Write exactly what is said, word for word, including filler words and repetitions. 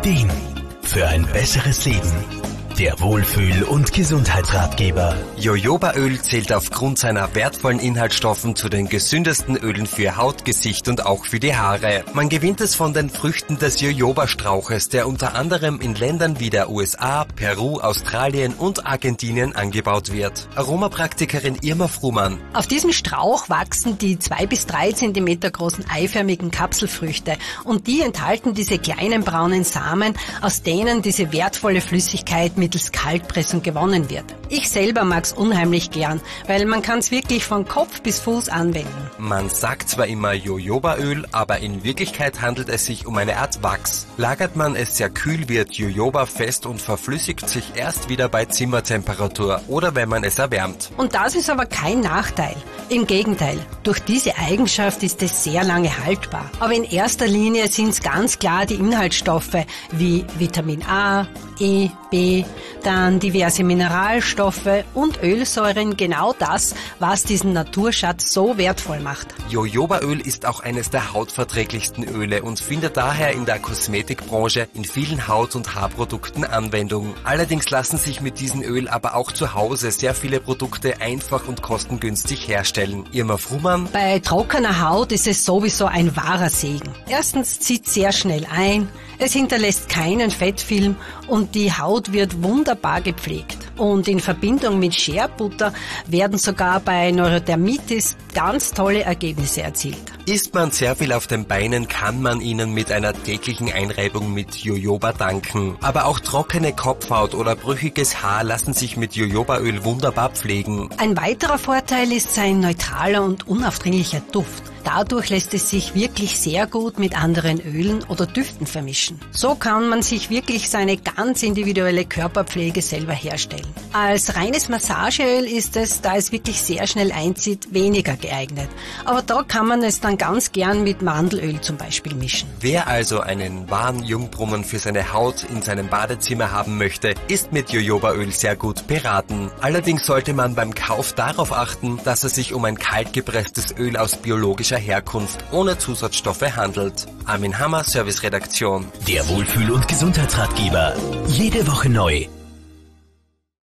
Ideen für ein besseres Leben. Der Wohlfühl- und Gesundheitsratgeber. Jojobaöl zählt aufgrund seiner wertvollen Inhaltsstoffen zu den gesündesten Ölen für Haut, Gesicht und auch für die Haare. Man gewinnt es von den Früchten des Jojobastrauches, der unter anderem in Ländern wie der U S A, Peru, Australien und Argentinien angebaut wird. Aromapraktikerin Irma Frumann. Auf diesem Strauch wachsen die zwei bis drei Zentimeter großen eiförmigen Kapselfrüchte und die enthalten diese kleinen braunen Samen, aus denen diese wertvolle Flüssigkeit mittels Kaltpressung gewonnen wird. Ich selber mag's unheimlich gern, weil man kann's wirklich von Kopf bis Fuß anwenden. Man sagt zwar immer Jojobaöl, aber in Wirklichkeit handelt es sich um eine Art Wachs. Lagert man es sehr kühl, wird Jojoba fest und verflüssigt sich erst wieder bei Zimmertemperatur oder wenn man es erwärmt. Und das ist aber kein Nachteil. Im Gegenteil, durch diese Eigenschaft ist es sehr lange haltbar. Aber in erster Linie sind's ganz klar die Inhaltsstoffe wie Vitamin A, E, B, dann diverse Mineralstoffe und Ölsäuren, genau das, was diesen Naturschatz so wertvoll macht. Jojobaöl ist auch eines der hautverträglichsten Öle und findet daher in der Kosmetikbranche in vielen Haut- und Haarprodukten Anwendung. Allerdings lassen sich mit diesem Öl aber auch zu Hause sehr viele Produkte einfach und kostengünstig herstellen. Irma Frumann. Bei trockener Haut ist es sowieso ein wahrer Segen. Erstens zieht sehr schnell ein, es hinterlässt keinen Fettfilm und die Haut wird wunderbar gepflegt. Und in Verbindung mit Shea Butter werden sogar bei Neurodermitis ganz tolle Ergebnisse erzielt. Isst man sehr viel auf den Beinen, kann man ihnen mit einer täglichen Einreibung mit Jojoba danken. Aber auch trockene Kopfhaut oder brüchiges Haar lassen sich mit Jojobaöl wunderbar pflegen. Ein weiterer Vorteil ist sein neutraler und unaufdringlicher Duft. Dadurch lässt es sich wirklich sehr gut mit anderen Ölen oder Düften vermischen. So kann man sich wirklich seine ganz individuelle Körperpflege selber herstellen. Als reines Massageöl ist es, da es wirklich sehr schnell einzieht, weniger geeignet. Aber da kann man es dann ganz gern mit Mandelöl zum Beispiel mischen. Wer also einen wahren Jungbrunnen für seine Haut in seinem Badezimmer haben möchte, ist mit Jojobaöl sehr gut beraten. Allerdings sollte man beim Kauf darauf achten, dass es sich um ein kaltgepresstes Öl aus biologischer Herkunft ohne Zusatzstoffe handelt. Armin Hammer, Serviceredaktion. Der Wohlfühl- und Gesundheitsratgeber. Jede Woche neu.